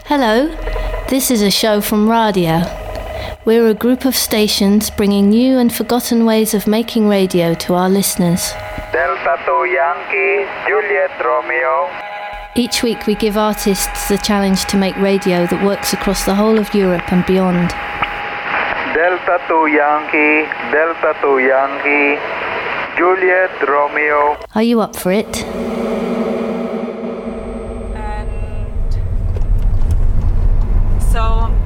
Hello, this is a show from Radia. We're a group of stations bringing new and forgotten ways of making radio to our listeners. Delta 2 Yankee, Juliet Romeo. Each week we give artists the challenge to make radio that works across the whole of Europe and beyond. Delta 2 Yankee, Delta 2 Yankee, Juliet Romeo. Are you up for it? So,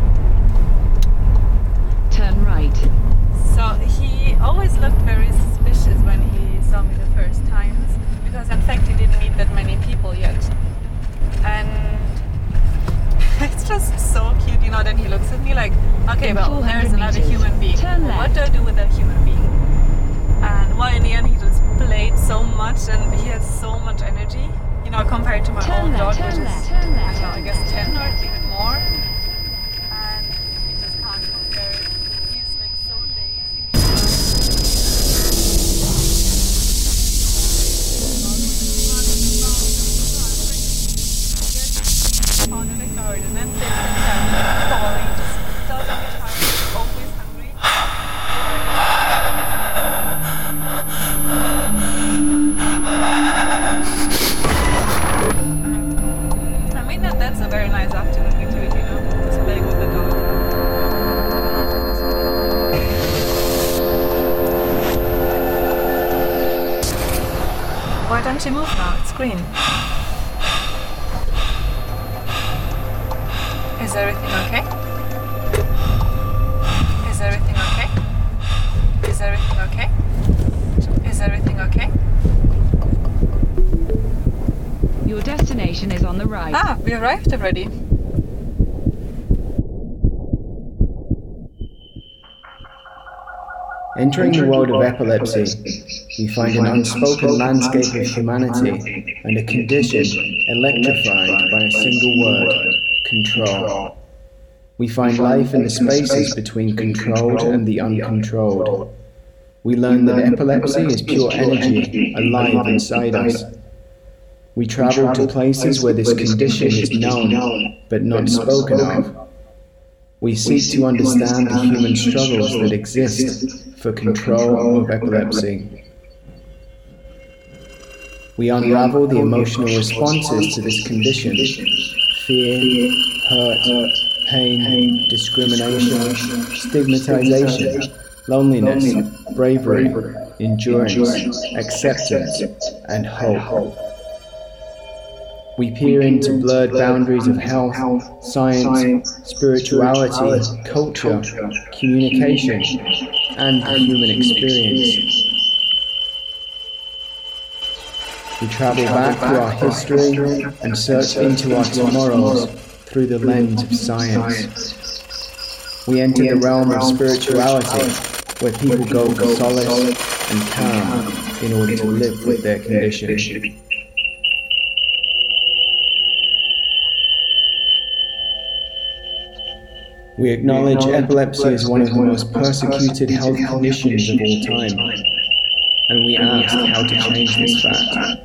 turn right. So he always looked very suspicious when he saw me the first times, because in fact he didn't meet that many people yet. And it's just so cute, you know, then he looks at me like, okay, well, there's another human being. Well, what do I do with that human being? And well, in the end he just played so much and he has so much energy, you know, compared to my own dog, which is, I don't know, I guess 10 or even more. That's a very nice activity too, you know, just playing with the dog. Why don't you move now? It's green. Is everything okay? Is everything okay? Is everything okay? Is everything okay? Your destination is on the right. Ah, we arrived already. Entering the world of epilepsy, we find an unspoken landscape of humanity and a condition electrified by a single word: control. We find life in the spaces between controlled and the uncontrolled. We learn that epilepsy is pure energy alive inside us. We travel to places where this condition is known, but not spoken of. We seek to understand the human struggles that exist for control of epilepsy. We unravel the emotional responses to this condition: fear, hurt, pain, discrimination, stigmatization, loneliness, bravery, endurance, acceptance, and hope. We peer into blurred boundaries of health, science, spirituality, culture, communication, and the human experience. We travel back through our history and search into our tomorrows through the lens of science. We enter the realm of spirituality, where people go for solace and calm in order to live with their condition. We acknowledge epilepsy as one of the most persecuted health conditions of all time, and we ask how to change this fact.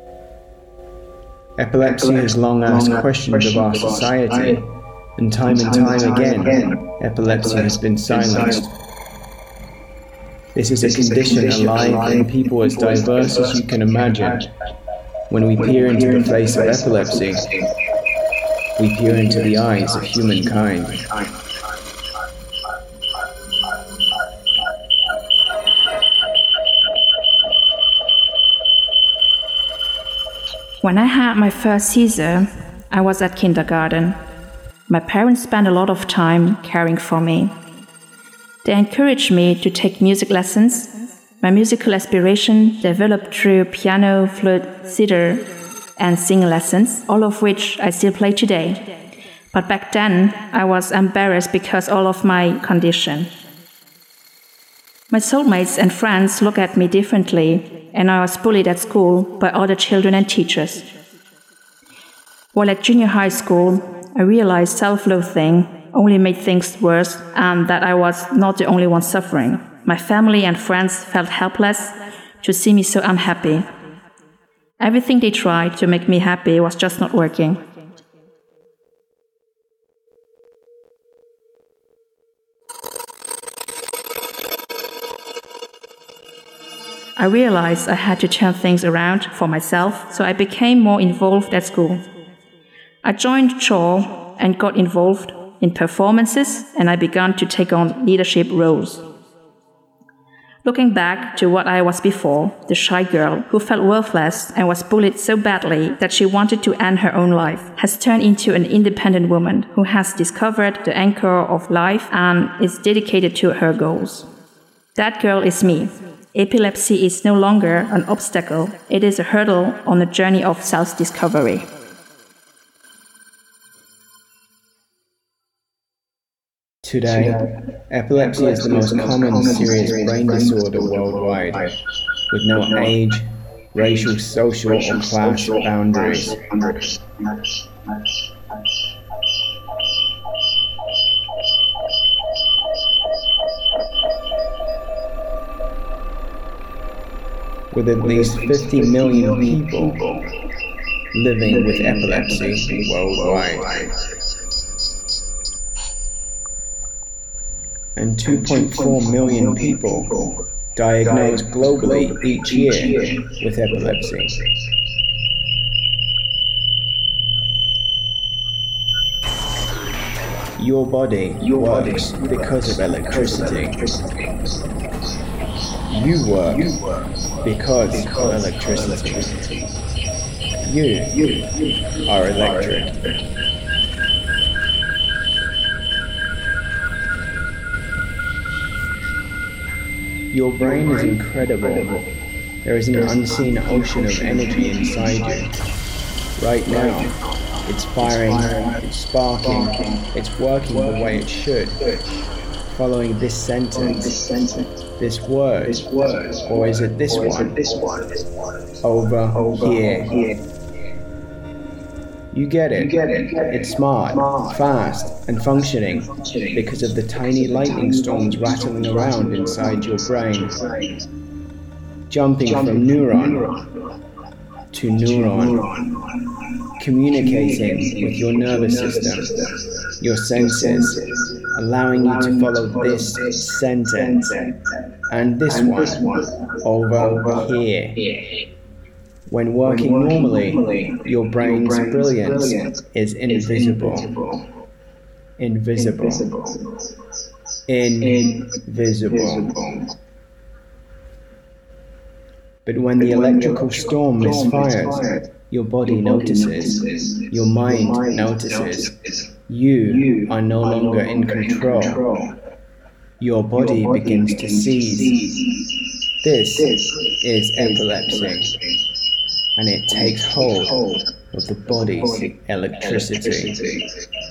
Epilepsy has long asked questions of our society, and time again, epilepsy has been silenced. This is a condition alive in people as diverse as you can imagine. When we peer into the face of epilepsy, we peer into the eyes of humankind. When I had my first seizure, I was at kindergarten. My parents spent a lot of time caring for me. They encouraged me to take music lessons. My musical aspiration developed through piano, flute, zither, and singing lessons, all of which I still play today. But back then, I was embarrassed because all of my condition. My soulmates and friends look at me differently, and I was bullied at school by other children and teachers. While at junior high school, I realized self-loathing only made things worse and that I was not the only one suffering. My family and friends felt helpless to see me so unhappy. Everything they tried to make me happy was just not working. I realized I had to turn things around for myself, so I became more involved at school. I joined CHOR and got involved in performances, and I began to take on leadership roles. Looking back to what I was before, the shy girl who felt worthless and was bullied so badly that she wanted to end her own life, has turned into an independent woman who has discovered the anchor of life and is dedicated to her goals. That girl is me. Epilepsy is no longer an obstacle, it is a hurdle on the journey of self-discovery. Today, epilepsy is the most common serious brain disorder worldwide, with no age, racial, social, or class boundaries. With at least 50 million people living with epilepsy worldwide, and 2.4 million people diagnosed globally each year with epilepsy. Your body works because of electricity. You work because of electricity. You are electric. Your brain is incredible. There is an unseen ocean of energy inside you. Right now, it's firing, it's sparking, it's working the way it should. Following this sentence, this word, or is it this one? Over here. You get it. It's smart, fast, and functioning because of the tiny lightning storms rattling around inside your brain, jumping from neuron to neuron, communicating with your nervous system, your senses, allowing you to follow this sentence and this one over here. When working normally, your brain's brilliance is invisible. But when the electrical storm misfires, your body notices, your mind notices, you are no longer in control. Your body begins to seize. This is epilepsy. And it takes hold of the body's electricity.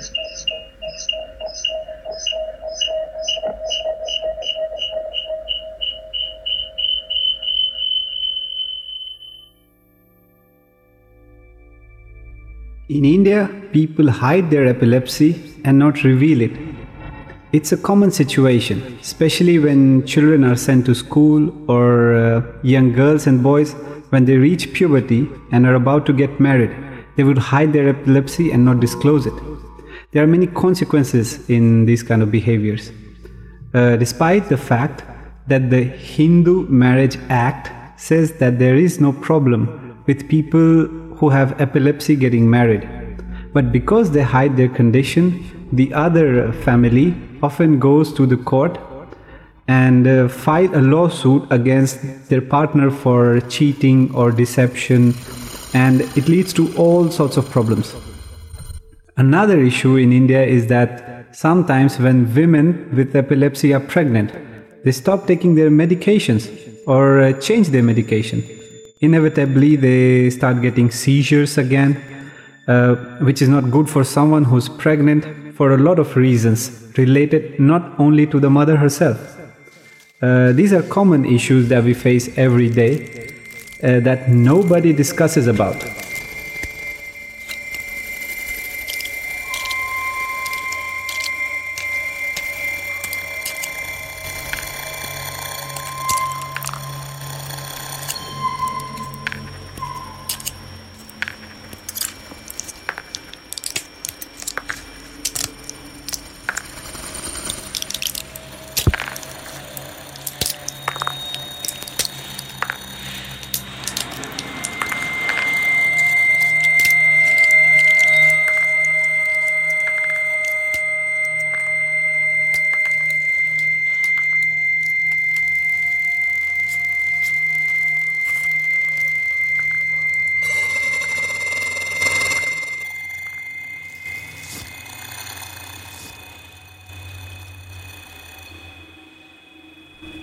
In India, people hide their epilepsy and not reveal it. It's a common situation, especially when children are sent to school or young girls and boys. When they reach puberty and are about to get married, they would hide their epilepsy and not disclose it. There are many consequences in these kind of behaviors. Despite the fact that the Hindu Marriage Act says that there is no problem with people who have epilepsy getting married. But because they hide their condition, the other family often goes to the court and file a lawsuit against their partner for cheating or deception, and it leads to all sorts of problems. Another issue in India is that sometimes when women with epilepsy are pregnant, they stop taking their medications or change their medication. Inevitably, they start getting seizures again, which is not good for someone who's pregnant for a lot of reasons related not only to the mother herself. These are common issues that we face every day that nobody discusses about.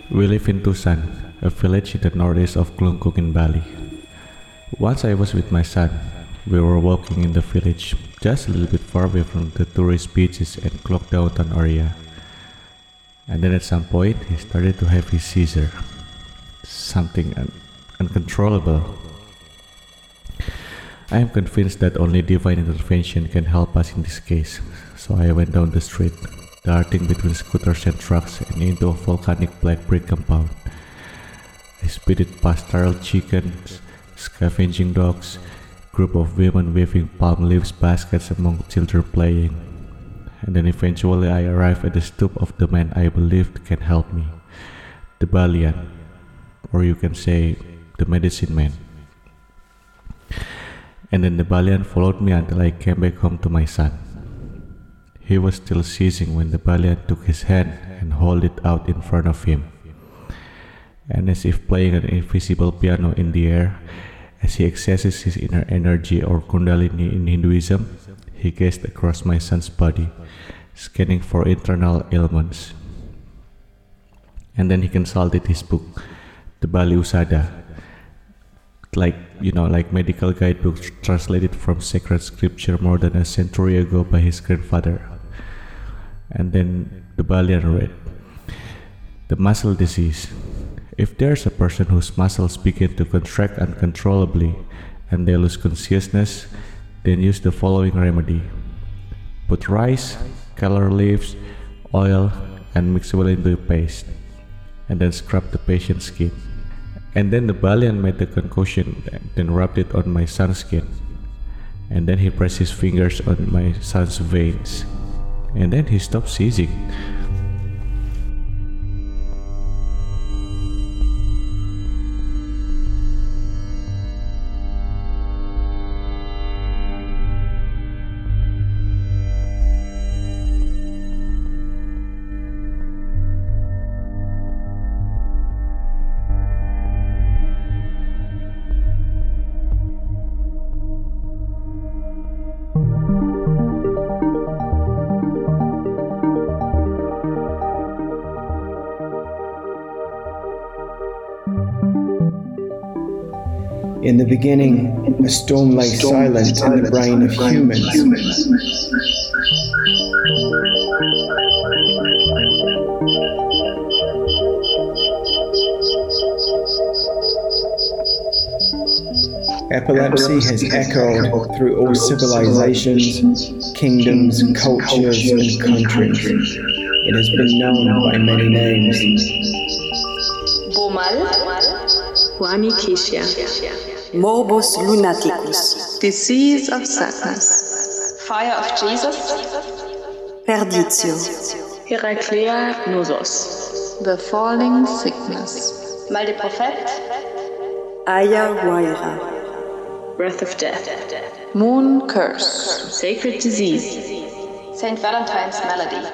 We live in Tusan, a village in the northeast of Klungkung in Bali. Once I was with my son. We were walking in the village, just a little bit far away from the tourist beaches and clogged downtown area. And then at some point, he started to have his seizure. Something uncontrollable. I am convinced that only divine intervention can help us in this case. So I went down the street, darting between scooters and trucks and into a volcanic black brick compound. I speeded past startled chickens, scavenging dogs, group of women waving palm leaves baskets among children playing. And then eventually I arrived at the stoop of the man I believed can help me, the Balian, or you can say the medicine man. And then the Balian followed me until I came back home to my son. He was still seizing when the Balian took his hand and held it out in front of him. And as if playing an invisible piano in the air, as he accesses his inner energy or Kundalini in Hinduism, he gazed across my son's body, scanning for internal ailments. And then he consulted his book, the Bali Usada, like medical guidebooks translated from sacred scripture more than a century ago by his grandfather. And then the Balian read, the muscle disease. If there's a person whose muscles begin to contract uncontrollably and they lose consciousness, then use the following remedy. Put rice, color leaves, oil, and mix well into a paste, and then scrub the patient's skin. And then the Balian made the concoction, then rubbed it on my son's skin. And then he pressed his fingers on my son's veins. And then he stopped seizing. In the beginning, a storm lay silent in the brain of humans. Epilepsy has echoed through all civilizations, kingdoms, cultures, and countries. It has been known by many names. Bomal, Juanicia, Morbus lunaticus, disease of sadness, fire of Jesus, Perditio, Heraclea nosos, the falling sickness, Mal de Prophet, Ayahuayra, breath of death, moon curse, sacred disease, Saint Valentine's melody.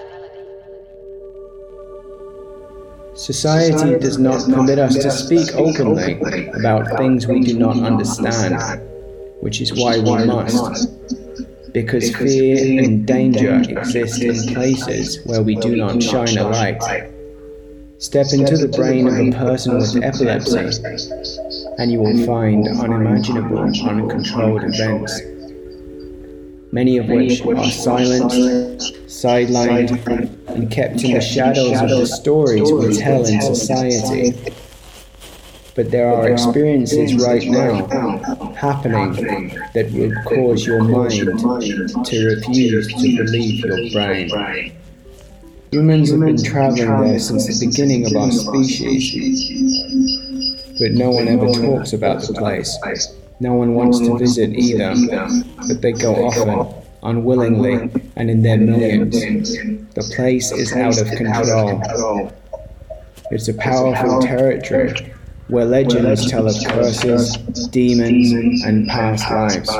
Society does not permit us to speak openly about things we do not understand, which is why we must. Because fear and danger exist in places where we do not shine a light. Step into the brain of a person with epilepsy, and you will find unimaginable, uncontrolled events, many of which are silenced, sidelined, and kept in the shadows of the stories we tell in society. But there are experiences right now happening that will cause your mind to refuse to believe your brain. Humans have been traveling there since the beginning of our species, but no one ever talks about the place. No one wants to visit either, but they go often, unwillingly, and in their millions. The place is out of control. It's a powerful territory where legends tell of curses, demons, and past lives.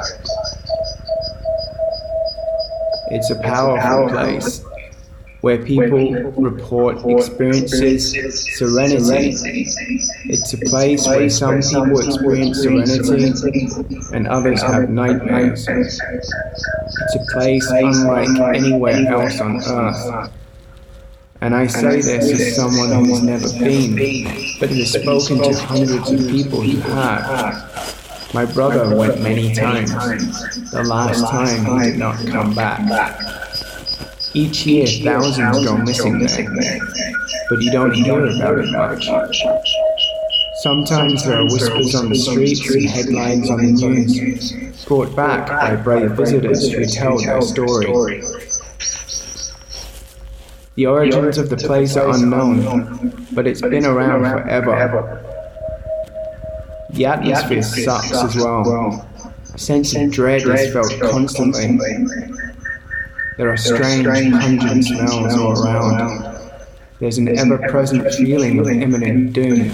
It's a powerful place where people report experiences serenity. It's a place where some people experience serenity and others have nightmares. It's a place unlike anywhere else on earth. And I say this as someone who has never been, but has spoken to hundreds of people who have. My brother went many times. The last time he did not come back. Each year thousands go missing there, but you don't hear about it much. Sometimes there are whispers on the streets and headlines on the news, brought back by brave visitors who tell their story. The origins of the place are unknown, but it's been around forever. The atmosphere sucks as well. A sense of dread is felt constantly. There are strange, pungent smells all around. There's an ever-present feeling of imminent doom.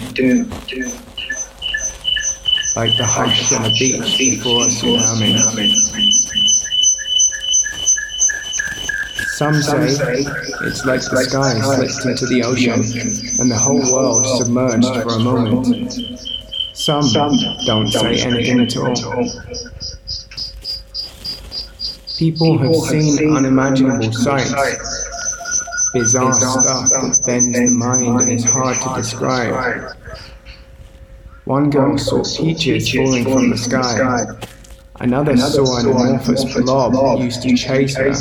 Like the hush on a beach before a tsunami. Some say it's like the sky slipped into the ocean and the whole world submerged for a moment. Some don't say anything at all. People have seen unimaginable sights, bizarre stuff that bends the mind and is hard to describe. One girl saw peaches falling from the sky. Another saw an amorphous blob that used to chase her.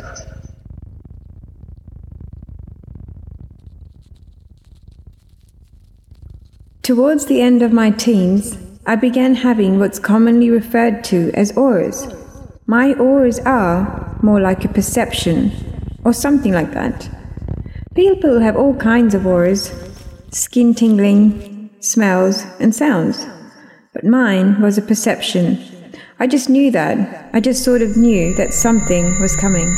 Towards the end of my teens, I began having what's commonly referred to as auras. My auras are more like a perception, or something like that. People have all kinds of auras, skin tingling, smells, and sounds. But mine was a perception. I just knew that. I just sort of knew that something was coming.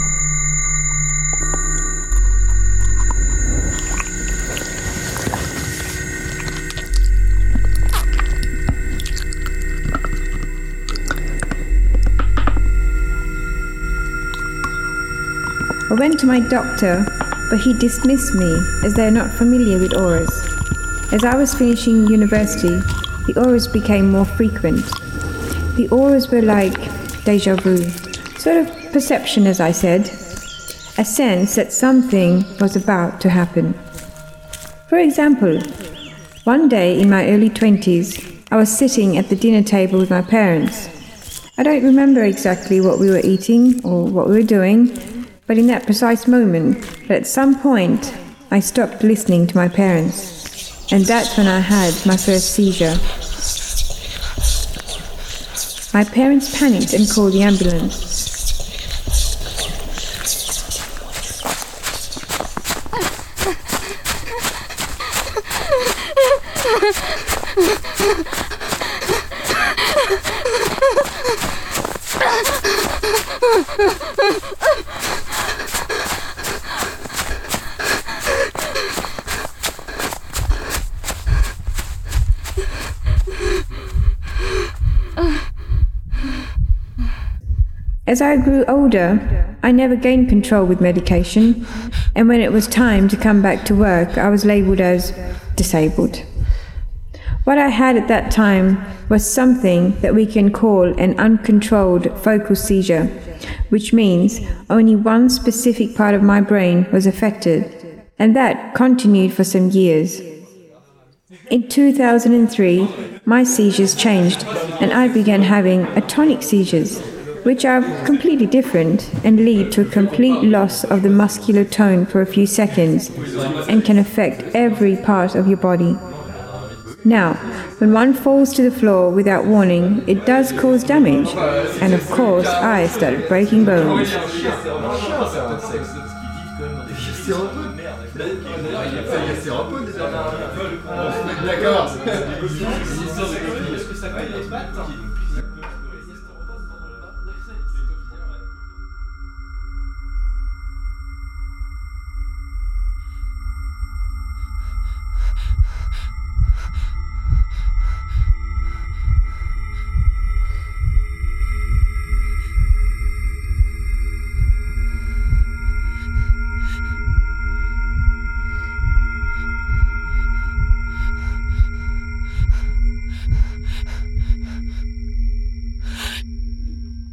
I went to my doctor, but he dismissed me as they are not familiar with auras. As I was finishing university, the auras became more frequent. The auras were like déjà vu, sort of perception, as I said, a sense that something was about to happen. For example, one day in my early 20s, I was sitting at the dinner table with my parents. I don't remember exactly what we were eating or what we were doing, but in that precise moment, at some point, I stopped listening to my parents. And that's when I had my first seizure. My parents panicked and called the ambulance. As I grew older, I never gained control with medication, and when it was time to come back to work, I was labelled as disabled. What I had at that time was something that we can call an uncontrolled focal seizure, which means only one specific part of my brain was affected, and that continued for some years. In 2003, my seizures changed, and I began having atonic seizures, which are completely different and lead to a complete loss of the muscular tone for a few seconds and can affect every part of your body. Now, when one falls to the floor without warning, it does cause damage, and of course I started breaking bones.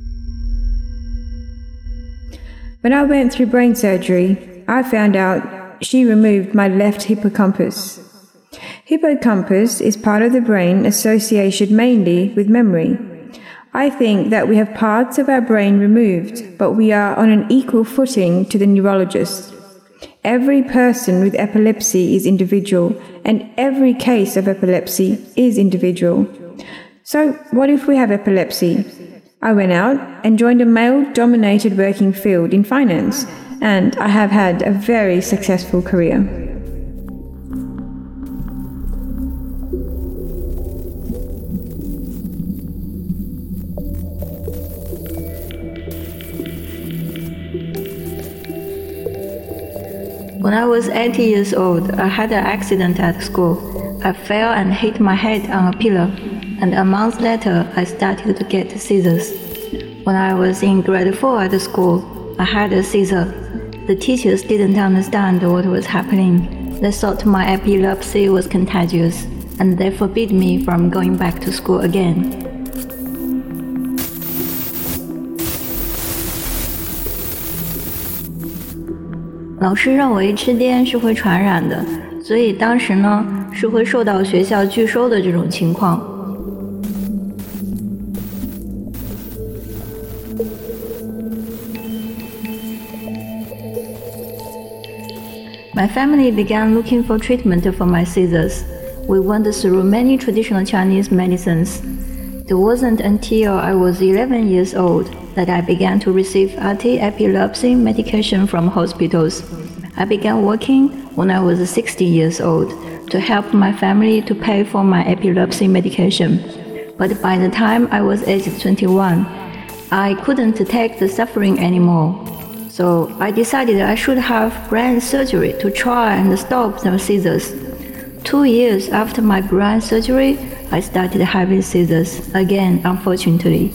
When I went through brain surgery, I found out she removed my left hippocampus. Hippocampus is part of the brain associated mainly with memory. I think that we have parts of our brain removed, but we are on an equal footing to the neurologist. Every person with epilepsy is individual, and every case of epilepsy is individual. So, what if we have epilepsy? I went out and joined a male-dominated working field in finance, and I have had a very successful career. When I was 80 years old, I had an accident at school. I fell and hit my head on a pillar, and a month later I started to get seizures. When I was in grade 4 at school, I had a seizure. The teachers didn't understand what was happening. They thought my epilepsy was contagious, and they forbid me from going back to school again. 老师认为吃癫是会传染的，所以当时呢是会受到学校拒收的这种情况。My family began looking for treatment for my seizures. We went through many traditional Chinese medicines. It wasn't until I was 11 years old that I began to receive anti-epilepsy medication from hospitals. I began working when I was 60 years old to help my family to pay for my epilepsy medication. But by the time I was aged 21, I couldn't take the suffering anymore. So I decided I should have brain surgery to try and stop the seizures. 2 years after my brain surgery, I started having seizures again, unfortunately.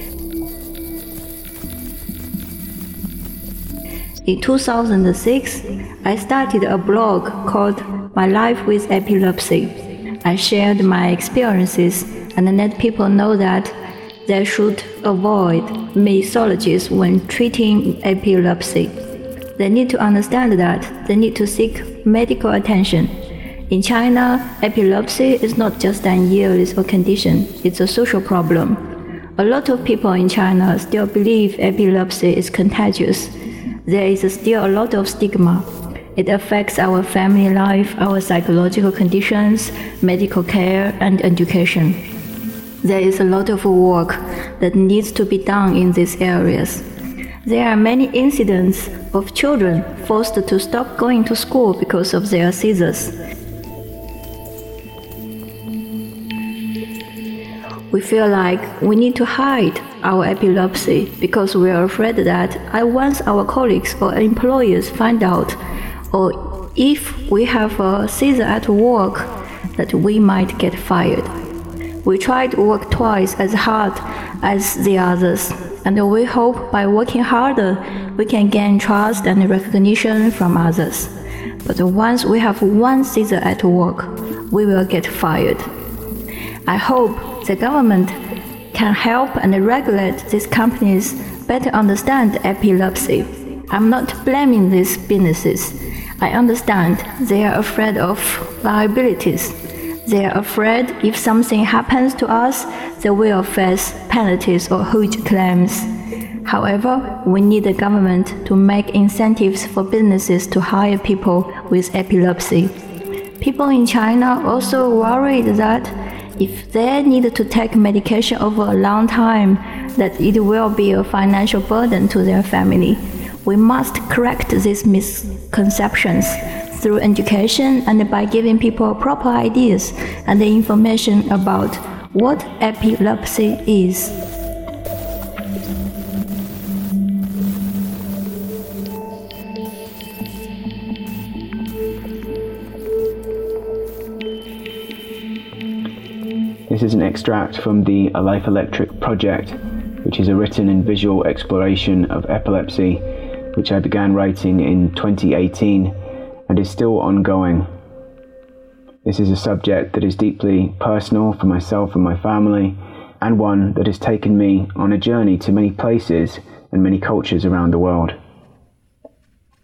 In 2006, I started a blog called My Life with Epilepsy. I shared my experiences and let people know that they should avoid mythologies when treating epilepsy. They need to understand that they need to seek medical attention. In China, epilepsy is not just an illness or condition, it's a social problem. A lot of people in China still believe epilepsy is contagious. There is still a lot of stigma. It affects our family life, our psychological conditions, medical care, and education. There is a lot of work that needs to be done in these areas. There are many incidents of children forced to stop going to school because of their seizures. We feel like we need to hide our epilepsy because we are afraid that once our colleagues or employers find out, or if we have a seizure at work, that we might get fired. We try to work twice as hard as the others, and we hope by working harder we can gain trust and recognition from others. But once we have one seizure at work, we will get fired. I hope the government can help and regulate these companies better understand epilepsy. I'm not blaming these businesses. I understand they are afraid of liabilities. They are afraid if something happens to us, they will face penalties or huge claims. However, we need the government to make incentives for businesses to hire people with epilepsy. People in China also worried that if they need to take medication over a long time, that it will be a financial burden to their family. We must correct these misconceptions through education and by giving people proper ideas and the information about what epilepsy is. This is an extract from the A Life Electric project, which is a written and visual exploration of epilepsy, which I began writing in 2018 and is still ongoing. This is a subject that is deeply personal for myself and my family, and one that has taken me on a journey to many places and many cultures around the world.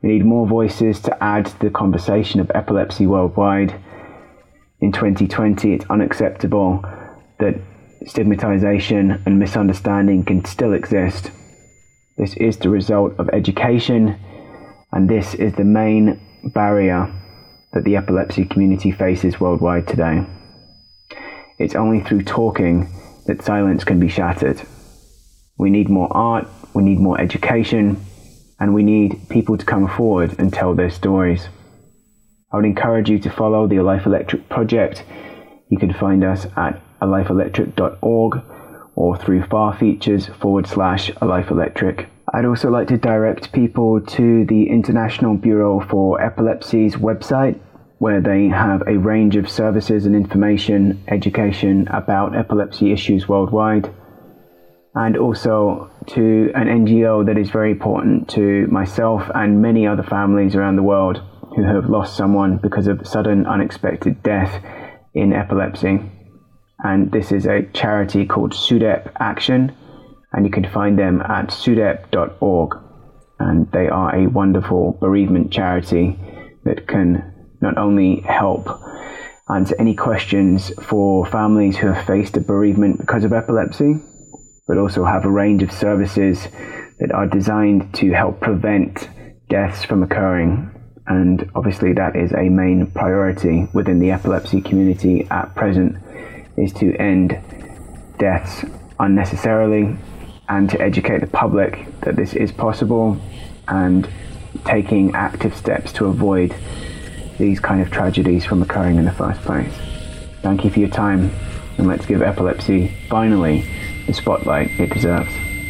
We need more voices to add to the conversation of epilepsy worldwide. In 2020, it's unacceptable that stigmatization and misunderstanding can still exist. This is the result of education, and this is the main barrier that the epilepsy community faces worldwide today. It's only through talking that silence can be shattered. We need more art, we need more education, and we need people to come forward and tell their stories. I would encourage you to follow the Alive Electric project. You can find us at aliveelectric.org or through farfeatures/Alive Electric. I'd also like to direct people to the International Bureau for Epilepsy's website, where they have a range of services and information, education about epilepsy issues worldwide, and also to an NGO that is very important to myself and many other families around the world who have lost someone because of sudden unexpected death in epilepsy. And this is a charity called SUDEP Action, and you can find them at sudep.org. And they are a wonderful bereavement charity that can not only help answer any questions for families who have faced a bereavement because of epilepsy, but also have a range of services that are designed to help prevent deaths from occurring. And obviously that is a main priority within the epilepsy community at present, is to end deaths unnecessarily and to educate the public that this is possible and taking active steps to avoid these kind of tragedies from occurring in the first place. Thank you for your time, and let's give epilepsy, finally, the spotlight it deserves.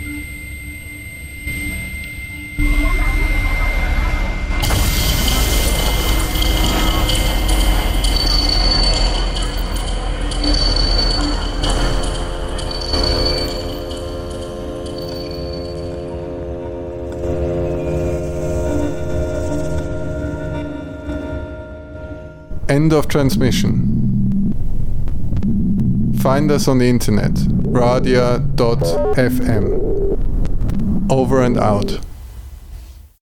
End of transmission. Find us on the internet, radia.fm. Over and out.